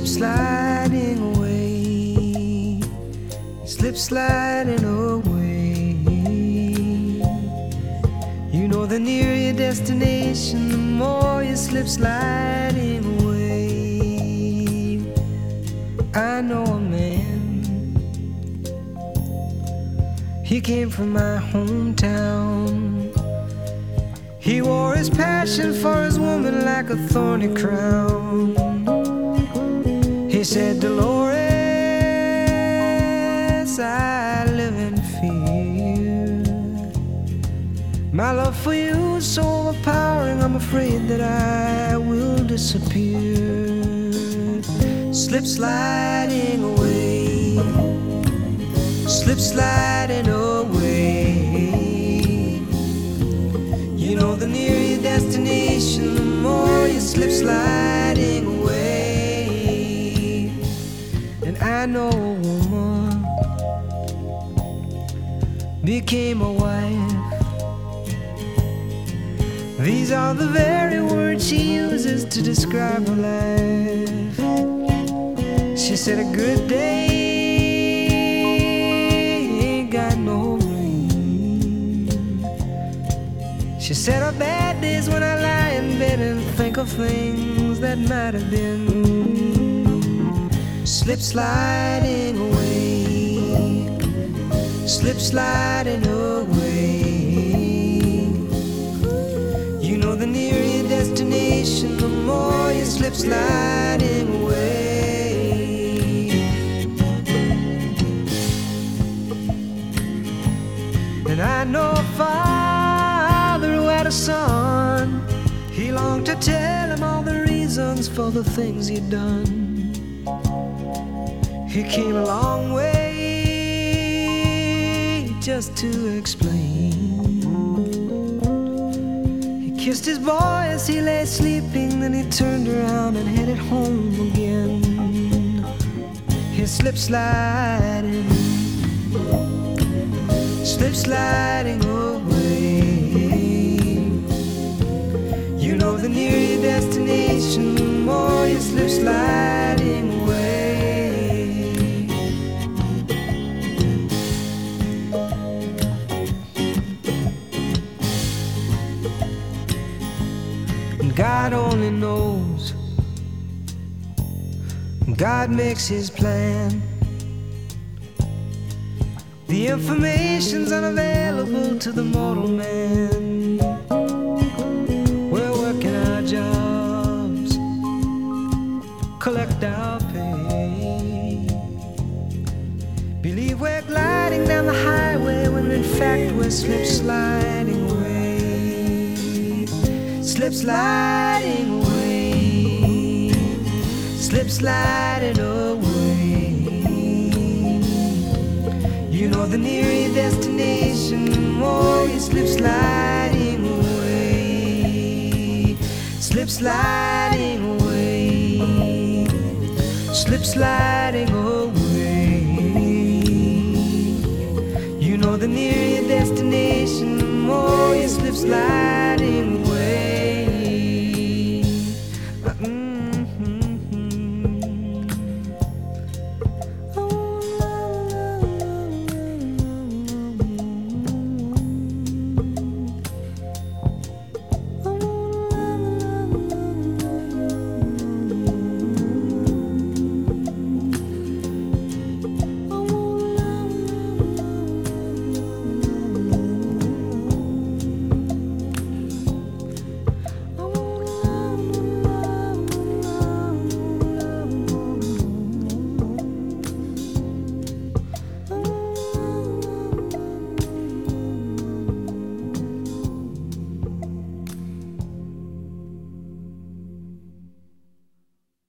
slip sliding away, slip sliding away. You know the nearer your destination, the more you slip sliding away. I know a man, he came from my hometown. He wore his passion for his woman like a thorny crown. He said, Dolores, I live in fear. My love for you is so overpowering, I'm afraid that I will disappear. Slip sliding away, slip sliding away. You know the nearer your destination, the more you slip sliding away. And I know a woman became a wife. These are the very words she uses to describe her life. She said a good day ain't got no rain. She said her bad days when I lie in bed and think of things that might have been. Slip sliding away, slip sliding away. You know the nearer your destination, the more you slip sliding away. And I know a father who had a son. He longed to tell him all the reasons for the things he'd done. He came a long way just to explain. He kissed his boy as he lay sleeping, then he turned around and headed home again. He slip sliding, slip sliding away. You know the nearer your destination, the more you slip sliding away. And God only knows, God makes his plan. The information's unavailable to the mortal man. We're working our jobs, collect our pay. Believe we're gliding down the highway when in fact we're slip sliding away, slip sliding away, slip sliding away. You know the nearer your destination, the more you slip sliding away, slip sliding away, slip sliding away. You know the nearer your destination, the more you slip sliding away.